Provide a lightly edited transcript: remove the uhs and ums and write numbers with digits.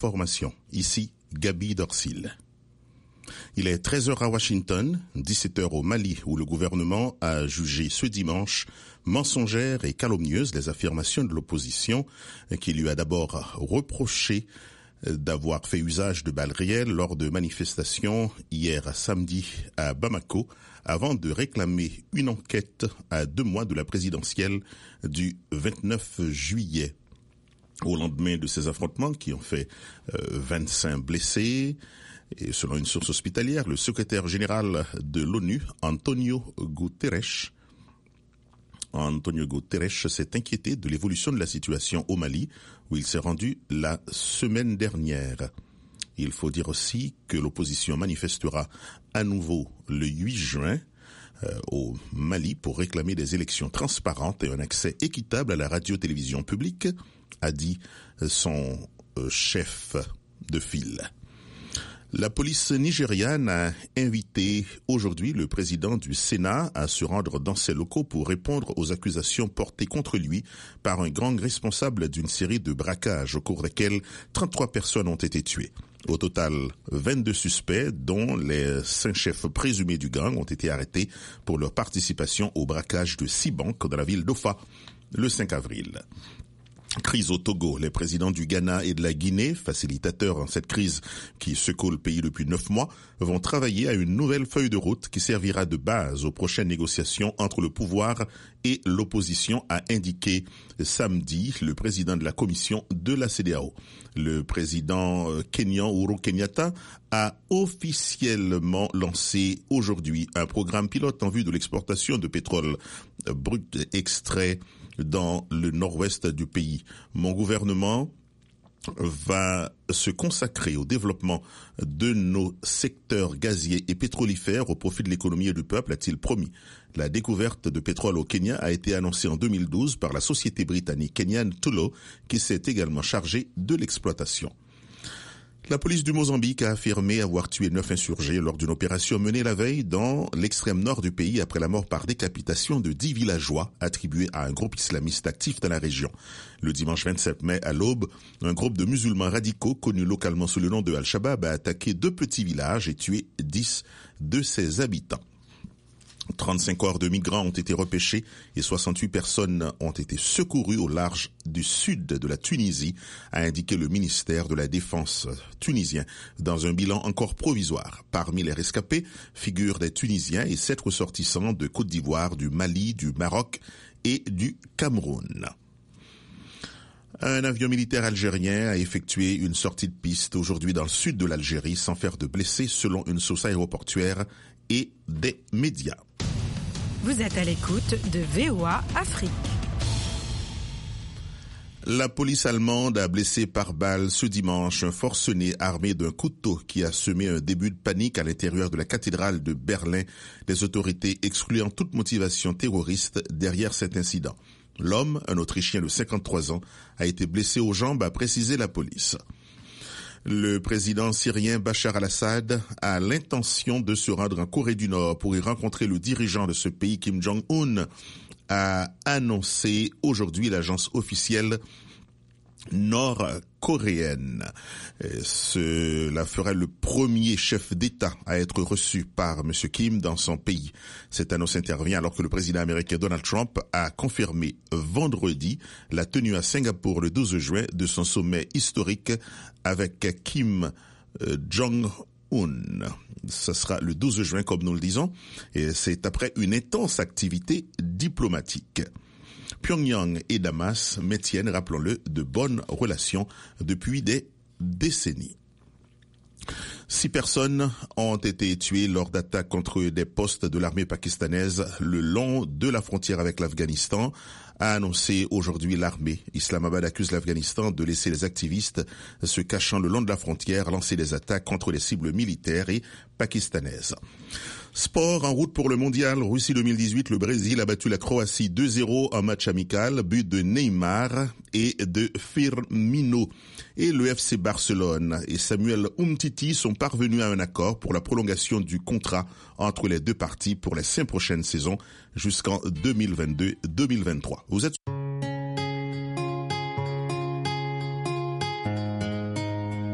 Formation. Ici, Gabi Dorsil. Il est 13h à Washington, 17h au Mali, où le gouvernement a jugé ce dimanche mensongères et calomnieuses les affirmations de l'opposition qui lui a d'abord reproché d'avoir fait usage de balles réelles lors de manifestations hier samedi à Bamako, avant de réclamer une enquête à 2 mois de la présidentielle du 29 juillet. Au lendemain de ces affrontements qui ont fait 25 blessés, et selon une source hospitalière, le secrétaire général de l'ONU, Antonio Guterres, s'est inquiété de l'évolution de la situation au Mali, où il s'est rendu la semaine dernière. Il faut dire aussi que l'opposition manifestera à nouveau le 8 juin au Mali pour réclamer des élections transparentes et un accès équitable à la radio-télévision publique, a dit son chef de file. La police nigériane a invité aujourd'hui le président du Sénat à se rendre dans ses locaux pour répondre aux accusations portées contre lui par un gang responsable d'une série de braquages au cours desquels 33 personnes ont été tuées. Au total, 22 suspects, dont les 5 chefs présumés du gang, ont été arrêtés pour leur participation au braquage de 6 banques dans la ville d'Ofa le 5 avril. Crise au Togo. Les présidents du Ghana et de la Guinée, facilitateurs en cette crise qui secoue le pays depuis 9 mois, vont travailler à une nouvelle feuille de route qui servira de base aux prochaines négociations entre le pouvoir et l'opposition, a indiqué samedi le président de la commission de la CEDEAO. Le président kenyan Uhuru Kenyatta a officiellement lancé aujourd'hui un programme pilote en vue de l'exportation de pétrole brut extrait dans le nord-ouest du pays. Mon gouvernement va se consacrer au développement de nos secteurs gaziers et pétrolifères au profit de l'économie et du peuple, a-t-il promis. La découverte de pétrole au Kenya a été annoncée en 2012 par la société britannique Kenyan Tullow, qui s'est également chargée de l'exploitation. La police du Mozambique a affirmé avoir tué 9 insurgés lors d'une opération menée la veille dans l'extrême nord du pays après la mort par décapitation de 10 villageois attribués à un groupe islamiste actif dans la région. Le dimanche 27 mai, à l'aube, un groupe de musulmans radicaux connus localement sous le nom de Al-Shabaab a attaqué 2 petits villages et tué 10 de ses habitants. 35 corps de migrants ont été repêchés et 68 personnes ont été secourues au large du sud de la Tunisie, a indiqué le ministère de la Défense tunisien dans un bilan encore provisoire. Parmi les rescapés figurent des Tunisiens et 7 ressortissants de Côte d'Ivoire, du Mali, du Maroc et du Cameroun. Un avion militaire algérien a effectué une sortie de piste aujourd'hui dans le sud de l'Algérie sans faire de blessés selon une source aéroportuaire et des médias. Vous êtes à l'écoute de VOA Afrique. La police allemande a blessé par balle ce dimanche un forcené armé d'un couteau qui a semé un début de panique à l'intérieur de la cathédrale de Berlin, les autorités excluant toute motivation terroriste derrière cet incident. L'homme, un Autrichien de 53 ans, a été blessé aux jambes, a précisé la police. Le président syrien Bachar al-Assad a l'intention de se rendre en Corée du Nord pour y rencontrer le dirigeant de ce pays, Kim Jong-un, a annoncé aujourd'hui l'agence officielle nord-coréenne. Cela ferait le premier chef d'État à être reçu par M. Kim dans son pays. Cette annonce intervient alors que le président américain Donald Trump a confirmé vendredi la tenue à Singapour le 12 juin de son sommet historique avec Kim Jong-un. Ce sera le 12 juin, comme nous le disons, et c'est après une intense activité diplomatique. Pyongyang et Damas maintiennent, rappelons-le, de bonnes relations depuis des décennies. 6 personnes ont été tuées lors d'attaques contre des postes de l'armée pakistanaise le long de la frontière avec l'Afghanistan, a annoncé aujourd'hui l'armée. Islamabad accuse l'Afghanistan de laisser les activistes se cachant le long de la frontière lancer des attaques contre les cibles militaires et pakistanaises. Sport en route pour le mondial. Russie 2018, le Brésil a battu la Croatie 2-0 en match amical, but de Neymar et de Firmino. Et le FC Barcelone et Samuel Umtiti sont parvenus à un accord pour la prolongation du contrat entre les 2 parties pour les 5 prochaines saisons jusqu'en 2022-2023. Vous êtes